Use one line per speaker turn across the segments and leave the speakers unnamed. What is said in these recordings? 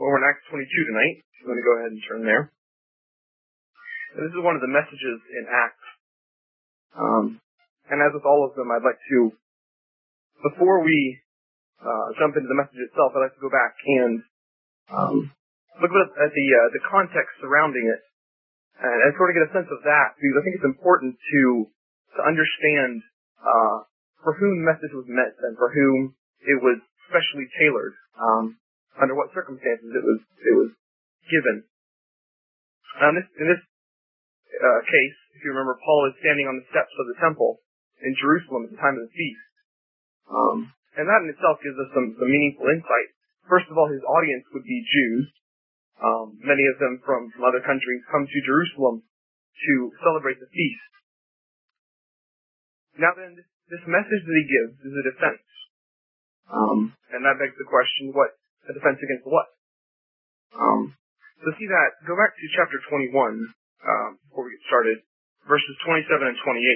Well, we're in Acts 22 tonight. I'm going to go ahead and turn there. And this is one of the messages in Acts. And as with all of them, I'd like to, before we jump into the message itself, I'd like to go back and look at the context surrounding it and sort of get a sense of that, because I think it's important to understand for whom the message was meant and for whom it was specially tailored, under what circumstances it was given. In this case, if you remember, Paul is standing on the steps of the temple in Jerusalem at the time of the feast. And that in itself gives us some meaningful insight. First of all, his audience would be Jews. Many of them from other countries come to Jerusalem to celebrate the feast. Now then, this message that he gives is a defense. And that begs the question, what? A defense against what? So see that, go back to chapter 21, before we get started, verses 27 and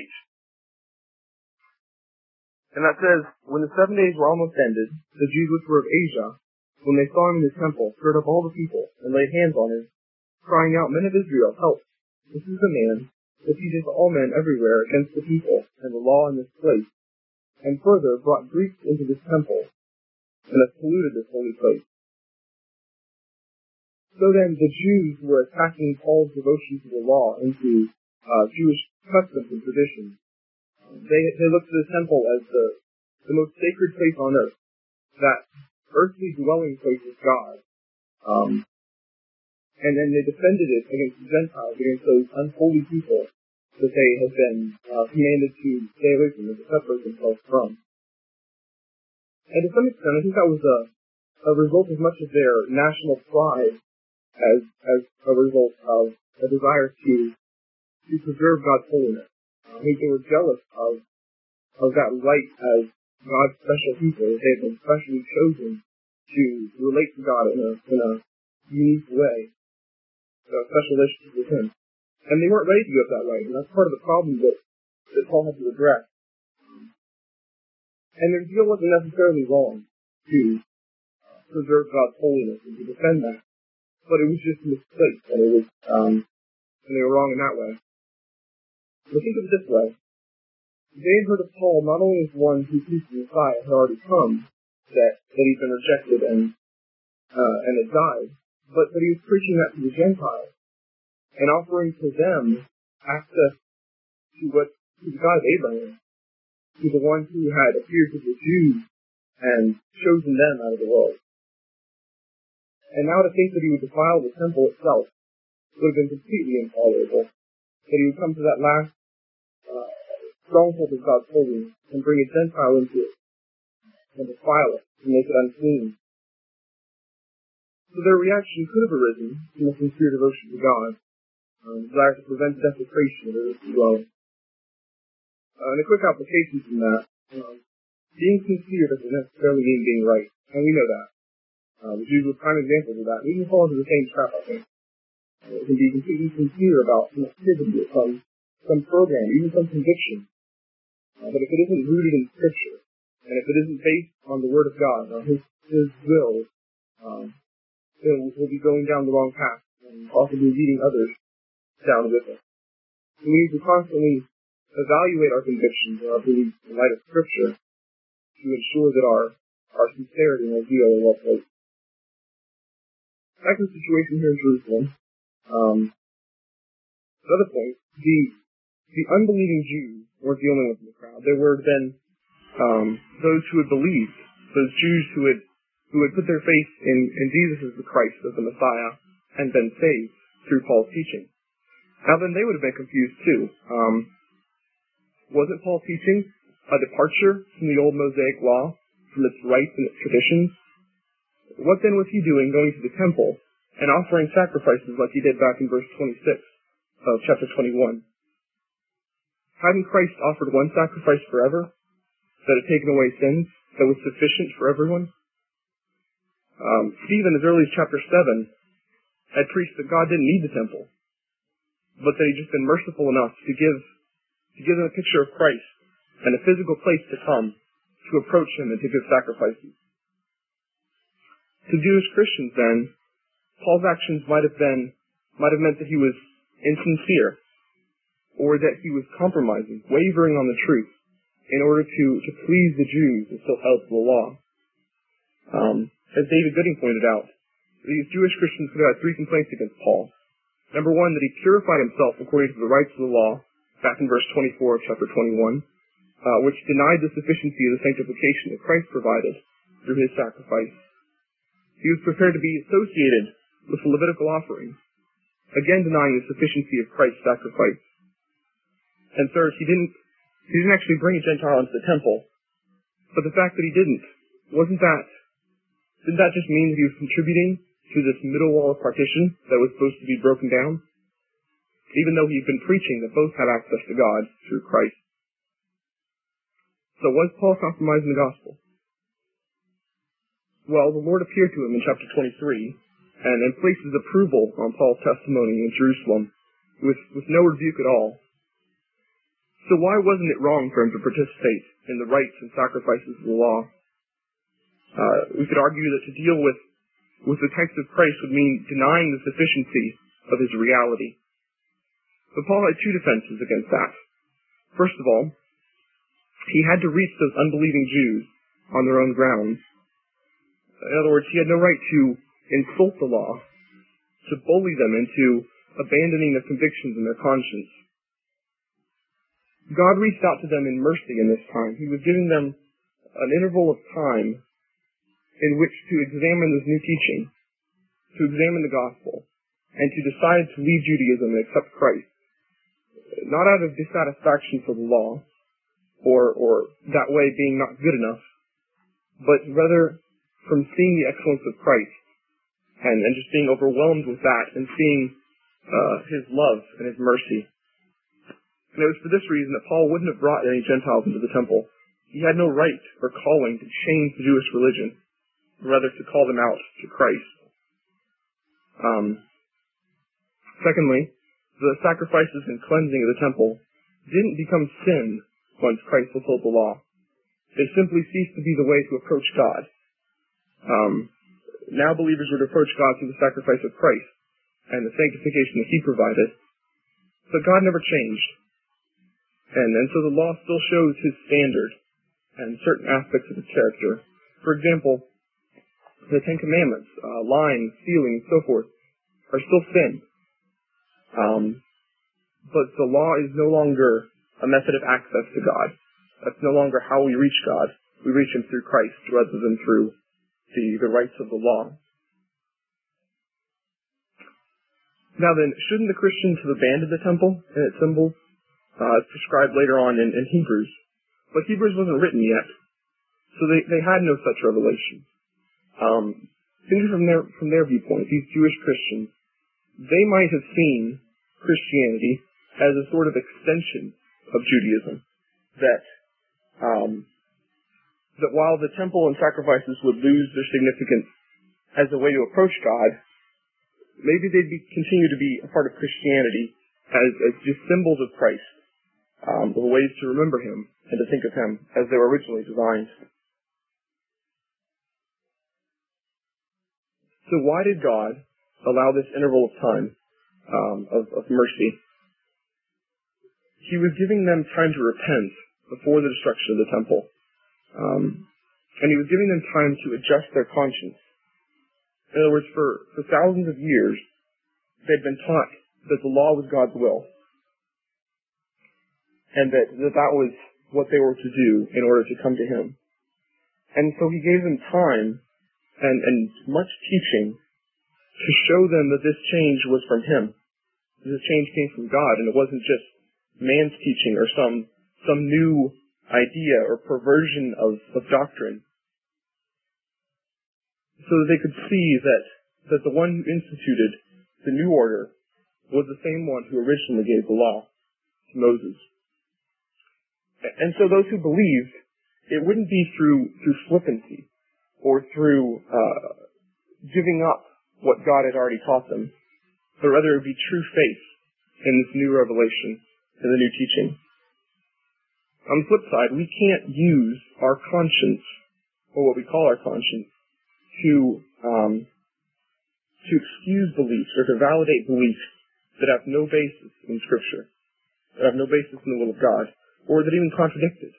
28. And that says, when the 7 days were almost ended, the Jews which were of Asia, when they saw him in his temple, stirred up all the people, and laid hands on him, crying out, Men of Israel, help! This is the man that teaches all men everywhere against the people and the law in this place, and further brought Greeks into this temple, and has polluted this holy place. So then the Jews were attacking Paul's devotion to the law and to Jewish customs and traditions. They looked to the temple as the most sacred place on earth, that earthly dwelling place of God. And then they defended it against the Gentiles, against those unholy people that they had been commanded to stay away from and to separate themselves from. And to some extent, I think that was a result as much of their national pride as a result of a desire to preserve God's holiness. I think they were jealous of that right as God's special people. They had been specially chosen to relate to God in a unique way, a special relationship with Him. And they weren't ready to give up that right, and that's part of the problem that Paul had to address. And their deal wasn't necessarily wrong to preserve God's holiness and to defend that, but it was just misplaced, and it was, and they were wrong in that way. But think of it this way. They had heard of Paul not only as one who preached the Messiah had already come, that he'd been rejected and had died, but that he was preaching that to the Gentiles and offering to them access to the God of Abraham, to the one who had appeared to the Jews and chosen them out of the world. And now to think that he would defile the temple itself would have been completely intolerable. That he would come to that last stronghold of God's holiness and bring a Gentile into it and defile it and make it unclean. So their reaction could have arisen from a sincere devotion to God, desire to prevent desecration of their earthly dwelling. And a quick application from that, being sincere doesn't necessarily mean being right, and we know that. The Jews were prime examples of that. We can fall into the same trap, I think. It can be completely sincere about some activity or some program, even some conviction. But if it isn't rooted in Scripture, and if it isn't based on the Word of God, on His will, we'll be going down the wrong path and possibly leading others down with us. So we need to constantly evaluate our convictions and our beliefs in light of Scripture to ensure that our sincerity and our zeal are well placed. Back to the situation here in Jerusalem. Another point, the unbelieving Jews weren't the only ones in the crowd. There were then those who had believed, those Jews who had put their faith in Jesus as the Christ, as the Messiah, and been saved through Paul's teaching. Now then, they would have been confused too. Wasn't Paul teaching a departure from the old Mosaic law, from its rites and its traditions? What then was he doing going to the temple and offering sacrifices like he did back in verse 26 of chapter 21? Hadn't Christ offered one sacrifice forever that had taken away sins, that was sufficient for everyone? Stephen, as early as chapter 7, had preached that God didn't need the temple, but that He'd just been merciful enough to give them a picture of Christ and a physical place to come to approach Him and to give sacrifices. To Jewish Christians, then, Paul's actions might have meant that he was insincere, or that he was compromising, wavering on the truth, in order to please the Jews who still held to the law. As David Gooding pointed out, these Jewish Christians could have had three complaints against Paul. Number one, that he purified himself according to the rites of the law, back in verse 24 of chapter 21, which denied the sufficiency of the sanctification that Christ provided through his sacrifice. He was prepared to be associated with the Levitical offering, again denying the sufficiency of Christ's sacrifice. And third, he didn't actually bring a Gentile into the temple, but the fact that he didn't that just mean that he was contributing to this middle wall of partition that was supposed to be broken down, even though he'd been preaching that both had access to God through Christ? So was Paul compromising the gospel? Well, the Lord appeared to him in chapter 23 and placed his approval on Paul's testimony in Jerusalem with no rebuke at all. So why wasn't it wrong for him to participate in the rites and sacrifices of the law? We could argue that to deal with the text of Christ would mean denying the sufficiency of his reality. But Paul had two defenses against that. First of all, he had to reach those unbelieving Jews on their own grounds. In other words, he had no right to insult the law, to bully them into abandoning their convictions and their conscience. God reached out to them in mercy in this time. He was giving them an interval of time in which to examine this new teaching, to examine the gospel, and to decide to leave Judaism and accept Christ, not out of dissatisfaction for the law, or that way being not good enough, but rather from seeing the excellence of Christ, and just being overwhelmed with that, and seeing his love and his mercy. And it was for this reason that Paul wouldn't have brought any Gentiles into the temple. He had no right or calling to change the Jewish religion, rather to call them out to Christ. Secondly, the sacrifices and cleansing of the temple didn't become sin once Christ fulfilled the law. They simply ceased to be the way to approach God. Now believers would approach God through the sacrifice of Christ and the sanctification that he provided. But God never changed. And so the law still shows his standard and certain aspects of his character. For example, the Ten Commandments, lying, stealing, and so forth, are still sin. But the law is no longer a method of access to God. That's no longer how we reach God. We reach him through Christ rather than through the rites of the law. Now then, shouldn't the Christians have abandoned the temple and its symbols, as prescribed later on in Hebrews? But Hebrews wasn't written yet, so they had no such revelation. Thinking from their viewpoint, these Jewish Christians, they might have seen Christianity as a sort of extension of Judaism. That while the temple and sacrifices would lose their significance as a way to approach God, maybe they'd continue to be a part of Christianity as just symbols of Christ, or ways to remember him and to think of him as they were originally designed. So why did God allow this interval of time of mercy? He was giving them time to repent before the destruction of the temple. And he was giving them time to adjust their conscience. In other words, for thousands of years, they'd been taught that the law was God's will, and that was what they were to do in order to come to him. And so he gave them time and much teaching to show them that this change was from him. This change came from God, and it wasn't just man's teaching or some new idea or perversion of doctrine. So that they could see that the one who instituted the new order was the same one who originally gave the law to Moses. And so those who believed, it wouldn't be through flippancy or through giving up what God had already taught them, but rather it would be true faith in this new revelation, in the new teaching. On the flip side, we can't use our conscience, or what we call our conscience, to to excuse beliefs or to validate beliefs that have no basis in Scripture, that have no basis in the will of God, or that even contradict it.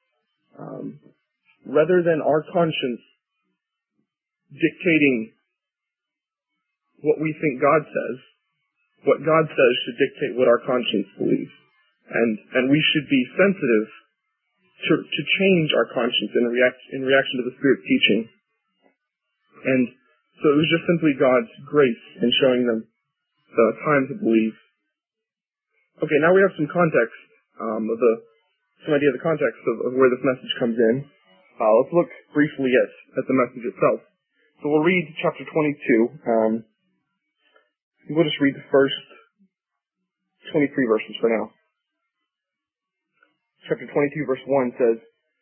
Rather than our conscience dictating what we think God says, what God says should dictate what our conscience believes. And we should be sensitive to change our conscience in reaction to the Spirit's teaching. And so it was just simply God's grace in showing them the time to believe. Okay, now we have some context, some idea of the context of where this message comes in. Let's look briefly at the message itself. So we'll read chapter 22. We'll just read the first 23 verses for now. Chapter 22, verse 1 says,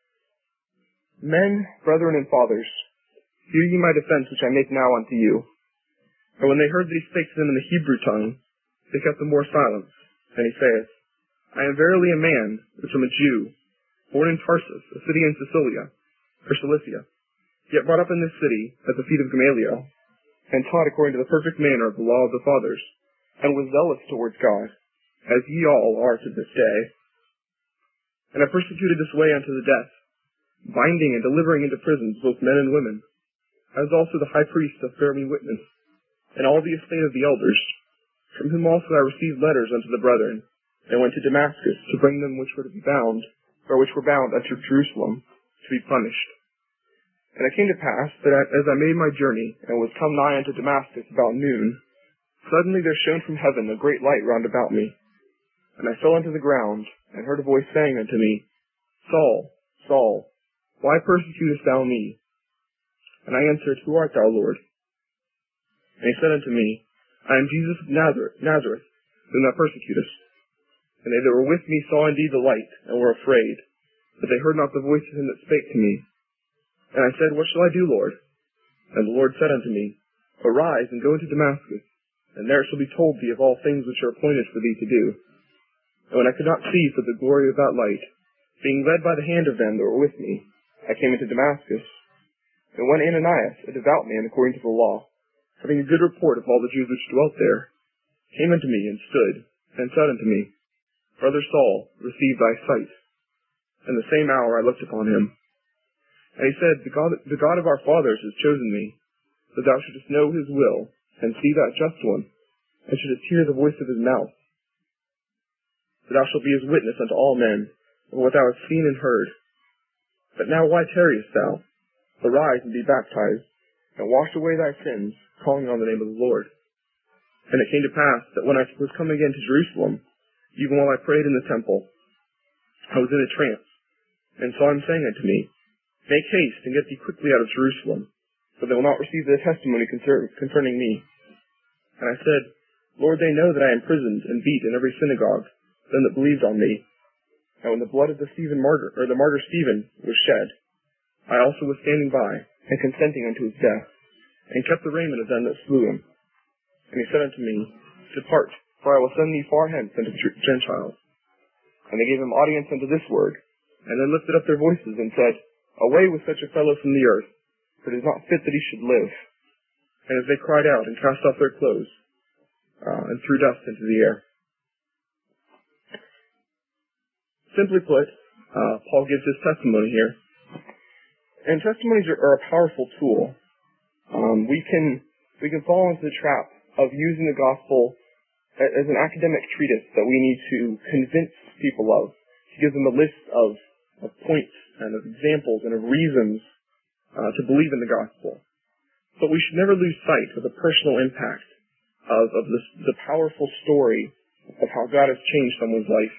Men, brethren, and fathers, hear ye my defense which I make now unto you. And when they heard that he spake to them in the Hebrew tongue, they kept the more silence. And he saith, I am verily a man, which am a Jew, born in Tarsus, a city in Cilicia, yet brought up in this city at the feet of Gamaliel, and taught according to the perfect manner of the law of the fathers, and was zealous towards God, as ye all are to this day. And I persecuted this way unto the death, binding and delivering into prisons both men and women, as also the high priest doth bear me witness, and all the estate of the elders, from whom also I received letters unto the brethren, and went to Damascus to bring them which were to be bound, or which were bound unto Jerusalem, to be punished. And it came to pass that as I made my journey, and was come nigh unto Damascus about noon, suddenly there shone from heaven a great light round about me. And I fell unto the ground, and heard a voice saying unto me, Saul, Saul, why persecutest thou me? And I answered, Who art thou, Lord? And he said unto me, I am Jesus of Nazareth, whom thou persecutest. And they that were with me saw indeed the light, and were afraid, but they heard not the voice of him that spake to me. And I said, What shall I do, Lord? And the Lord said unto me, Arise, and go into Damascus, and there it shall be told thee of all things which are appointed for thee to do. And when I could not see for the glory of that light, being led by the hand of them that were with me, I came into Damascus. And when Ananias, a devout man according to the law, having a good report of all the Jews which dwelt there, came unto me, and stood, and said unto me, Brother Saul, receive thy sight. And the same hour I looked upon him. And he said, The God of our fathers has chosen me, that thou shouldest know his will, and see that just one, and shouldest hear the voice of his mouth. That thou shalt be his witness unto all men, of what thou hast seen and heard. But now why tarriest thou? Arise and be baptized, and wash away thy sins, calling on the name of the Lord. And it came to pass that when I was come again to Jerusalem, even while I prayed in the temple, I was in a trance, and saw him saying unto me, Make haste, and get thee quickly out of Jerusalem, for they will not receive their testimony concerning me. And I said, Lord, they know that I am imprisoned and beat in every synagogue, them that believed on me. And when the blood of the martyr Stephen was shed, I also was standing by, and consenting unto his death, and kept the raiment of them that slew him. And he said unto me, Depart, for I will send thee far hence unto the Gentiles. And they gave him audience unto this word, and then lifted up their voices, and said, Away with such a fellow from the earth, for it is not fit that he should live. And as they cried out, and cast off their clothes, and threw dust into the air. Simply put, Paul gives his testimony here. And testimonies are a powerful tool. We can fall into the trap of using the gospel as an academic treatise that we need to convince people of, to give them a list of points and of examples and of reasons to believe in the gospel. But we should never lose sight of the personal impact of the powerful story of how God has changed someone's life.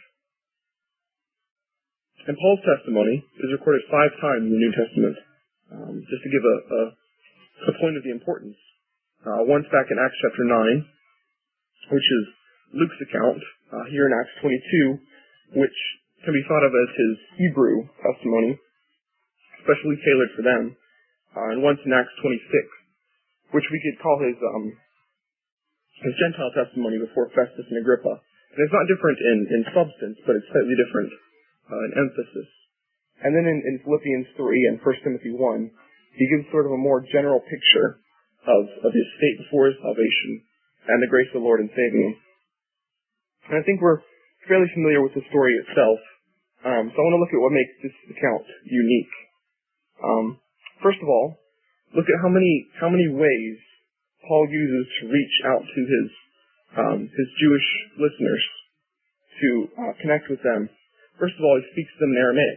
And Paul's testimony is recorded 5 times in the New Testament, just to give a point of the importance. Once back in Acts chapter 9, which is Luke's account, here in Acts 22, which can be thought of as his Hebrew testimony, especially tailored for them, and once in Acts 26, which we could call his Gentile testimony before Festus and Agrippa. And it's not different in substance, but it's slightly different in emphasis. And then in Philippians 3 and 1 Timothy 1, he gives sort of a more general picture
of his state before his salvation and the grace of the Lord in saving him. And I think we're fairly familiar with the story itself. So I want to look at what makes this account unique. First of all, look at how many ways Paul uses to reach out to his Jewish listeners to connect with them. First of all, he speaks to them in Aramaic,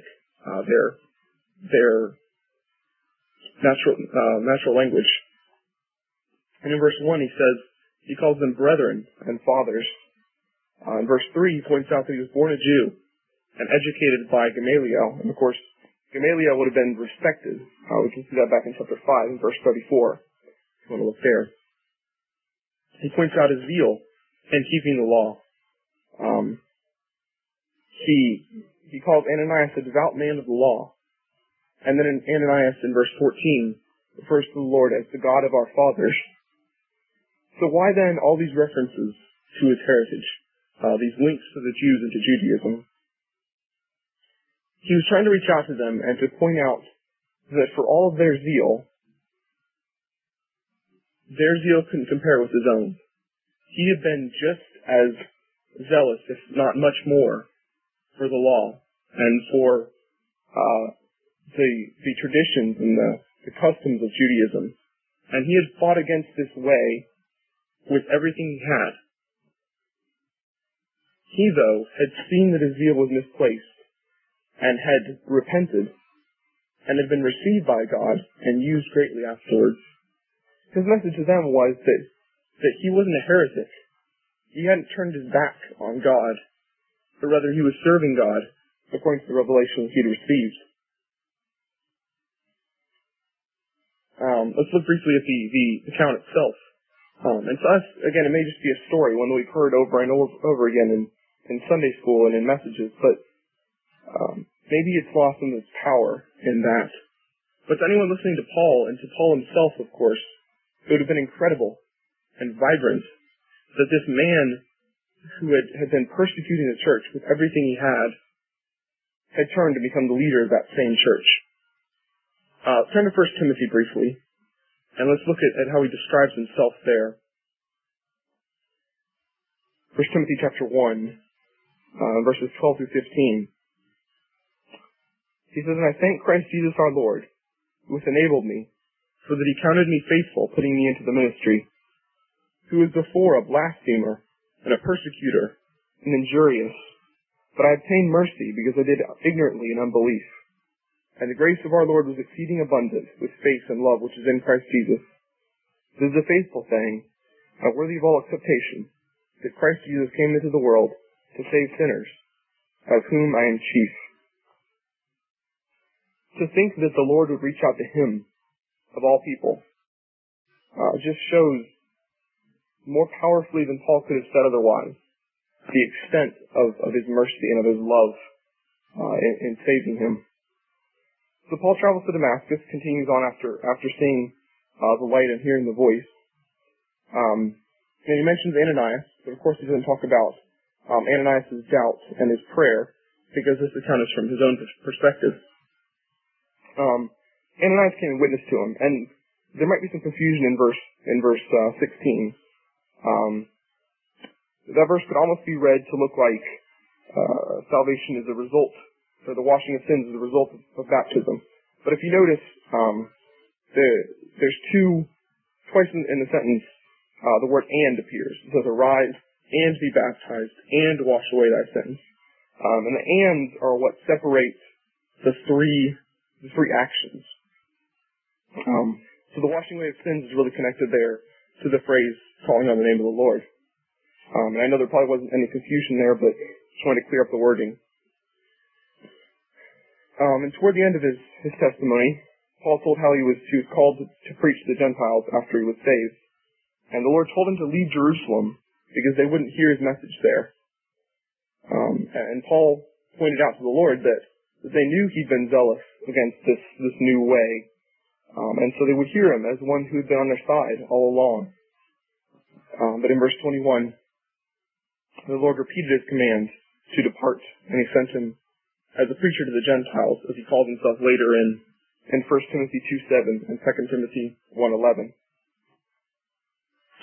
their natural language. And in verse 1 he calls them brethren and fathers. In verse 3 he points out that he was born a Jew and educated by Gamaliel. And of course, Gamaliel would have been respected. We can see that back in chapter 5 in verse 34. If you want to look there. He points out his zeal in keeping the law. He calls Ananias a devout man of the law. And then Ananias in verse 14 refers to the Lord as the God of our fathers. So why then all these references to his heritage? These links to the Jews and to Judaism? He was trying to reach out to them and to point out that for all of their zeal couldn't compare with his own. He had been just as zealous, if not much more, for the law and for the traditions and the customs of Judaism. And he had fought against this way with everything he had. He, though, had seen that his zeal was misplaced and had repented and had been received by God and used greatly afterwards. His message to them was that he wasn't a heretic. He hadn't turned his back on God, but rather he was serving God according to the revelation he had received. Let's look briefly at the account itself. And to us, again, it may just be a story, one that we've heard over and over again in Sunday school and in messages, but maybe it's lost in its power in that. But to anyone listening to Paul, and to Paul himself, of course, it would have been incredible and vibrant that this man who had been persecuting the church with everything he had turned to become the leader of that same church. Turn to 1 Timothy briefly, and let's look at how he describes himself there. 1 Timothy chapter 1, verses 12 through 15. He says, "And I thank Christ Jesus our Lord, who hath enabled me, so that he counted me faithful, putting me into the ministry, who was before a blasphemer, and a persecutor, and injurious. But I obtained mercy, because I did ignorantly in unbelief. And the grace of our Lord was exceeding abundant, with faith and love which is in Christ Jesus. This is a faithful saying, and worthy of all acceptation, that Christ Jesus came into the world to save sinners, of whom I am chief." To think that the Lord would reach out to him, of all people, just shows more powerfully than Paul could have said otherwise the extent of his mercy and of his love in saving him. So Paul travels to Damascus, continues on after seeing the light and hearing the voice. And he mentions Ananias, but of course he doesn't talk about Ananias' doubt and his prayer, because this account is from his own perspective. Ananias came and witnessed to him, and there might be some confusion in verse 16. That verse could almost be read to look like salvation is a result, or the washing of sins is a result of baptism. But if you notice, there's twice in the sentence, the word "and" appears. It says, "Arise and be baptized and wash away thy sins." And the "ands" are what separate the three actions. So the washing away of sins is really connected there to the phrase calling on the name of the Lord. And I know there probably wasn't any confusion there, but just wanted to clear up the wording. And toward the end of his testimony, Paul told how he was called to preach to the Gentiles after he was saved. And the Lord told him to leave Jerusalem because they wouldn't hear his message there. And Paul pointed out to the Lord that they knew he'd been zealous against this new way. And so they would hear him as one who had been on their side all along. But in verse 21, the Lord repeated his command to depart, and he sent him as a preacher to the Gentiles, as he called himself later in 1 Timothy 2:7 and 2 Timothy 1:11.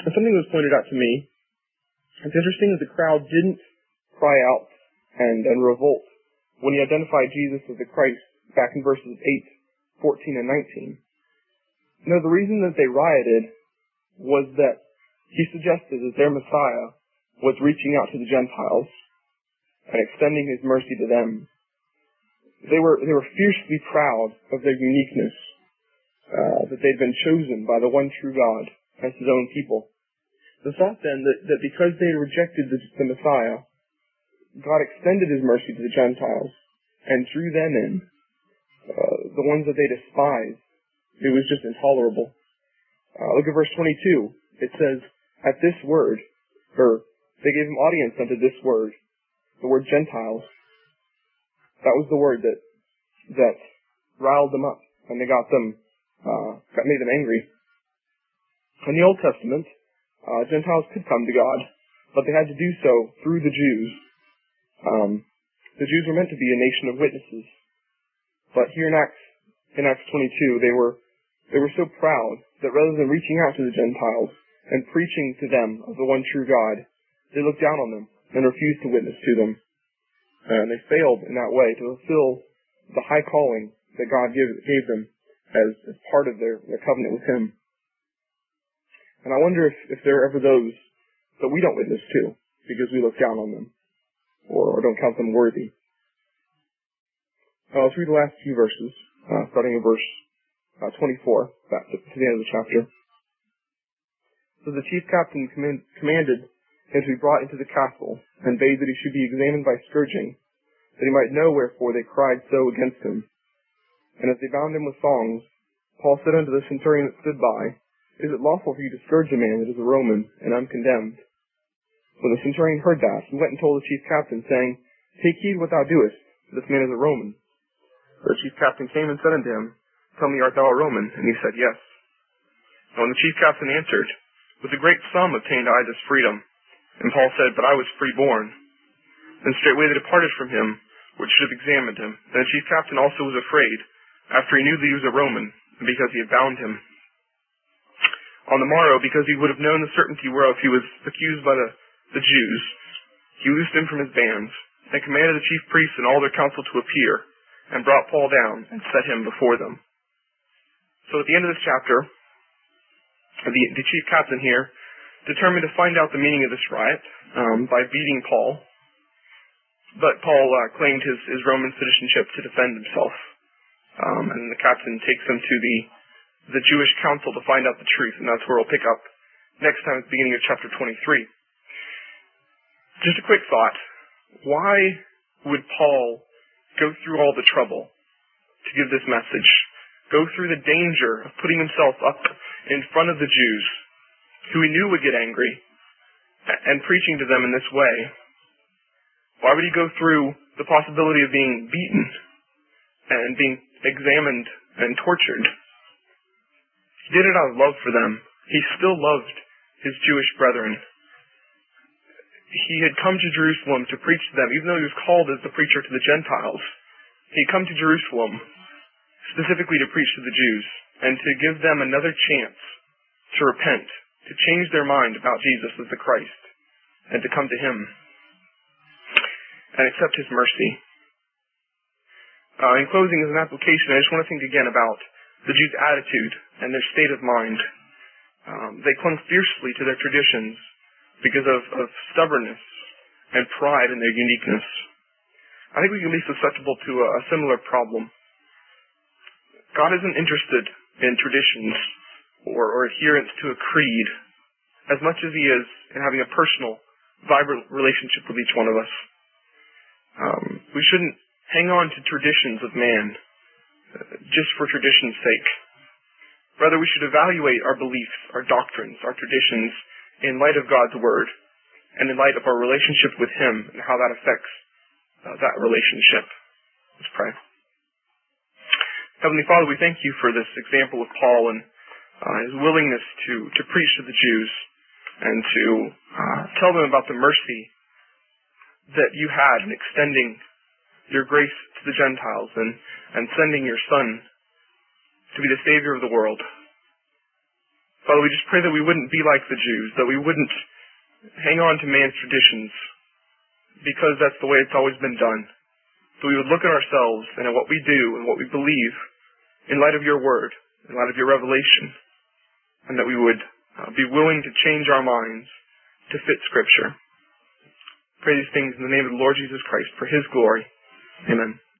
And something was pointed out to me. It's interesting that the crowd didn't cry out and revolt when he identified Jesus as the Christ back in verses 8, 14, and 19. No, the reason that they rioted was that he suggested that their Messiah was reaching out to the Gentiles and extending his mercy to them. They were fiercely proud of their uniqueness, that they'd been chosen by the one true God as his own people. The thought then that because they had rejected the Messiah, God extended his mercy to the Gentiles and drew them in, the ones that they despised. It was just intolerable. Look at verse 22. It says, at this word, or they gave him audience unto this word, the word Gentiles. That was the word that riled them up, and they made them angry. In the Old Testament, Gentiles could come to God, but they had to do so through the Jews. The Jews were meant to be a nation of witnesses, but here in Acts 22, they were so proud that rather than reaching out to the Gentiles and preaching to them of the one true God, they looked down on them and refused to witness to them. And they failed in that way to fulfill the high calling that God gave them as part of their covenant with him. And I wonder if there are ever those that we don't witness to because we look down on them or don't count them worthy. Let's read the last few verses, starting in verse 24, back to the end of the chapter. So the chief captain commanded him to be brought into the castle, and bade that he should be examined by scourging, that he might know wherefore they cried so against him. And as they bound him with thongs, Paul said unto the centurion that stood by, is it lawful for you to scourge a man that is a Roman and uncondemned? When the centurion heard that, he went and told the chief captain, saying, take heed what thou doest, for this man is a Roman. The chief captain came and said unto him, tell me, art thou a Roman? And he said, yes. And when the chief captain answered, with a great sum obtained I this freedom. And Paul said, but I was freeborn. Then straightway they departed from him, which should have examined him. And the chief captain also was afraid, after he knew that he was a Roman, and because he had bound him. On the morrow, because he would have known the certainty whereof he was accused by the Jews, he loosed him from his bands, and commanded the chief priests and all their council to appear, and brought Paul down, and set him before them. So at the end of this chapter, the chief captain here determined to find out the meaning of this riot by beating Paul. But Paul claimed his Roman citizenship to defend himself. And the captain takes him to the Jewish council to find out the truth, and that's where we'll pick up next time at the beginning of chapter 23. Just a quick thought. Why would Paul go through all the trouble to give this message? Go through the danger of putting himself up in front of the Jews, who he knew would get angry, and preaching to them in this way? Why would he go through the possibility of being beaten and being examined and tortured? He did it out of love for them. He still loved his Jewish brethren. He had come to Jerusalem to preach to them, even though he was called as the preacher to the Gentiles. He had come to Jerusalem specifically to preach to the Jews and to give them another chance to repent, to change their mind about Jesus as the Christ, and to come to him and accept his mercy. In closing, as an application, I just want to think again about the Jews' attitude and their state of mind. They clung fiercely to their traditions because of stubbornness and pride in their uniqueness. I think we can be susceptible to a similar problem. God isn't interested in traditions or adherence to a creed as much as he is in having a personal, vibrant relationship with each one of us. We shouldn't hang on to traditions of man just for tradition's sake. Rather, we should evaluate our beliefs, our doctrines, our traditions in light of God's Word and in light of our relationship with him and how that affects that relationship. Let's pray. Heavenly Father, we thank you for this example of Paul and his willingness to preach to the Jews and to tell them about the mercy that you had in extending your grace to the Gentiles and sending your Son to be the Savior of the world. Father, we just pray that we wouldn't be like the Jews, that we wouldn't hang on to man's traditions because that's the way it's always been done. That we would look at ourselves and at what we do and what we believe in light of your word, in light of your revelation, and that we would be willing to change our minds to fit Scripture. Pray these things in the name of the Lord Jesus Christ for his glory. Amen.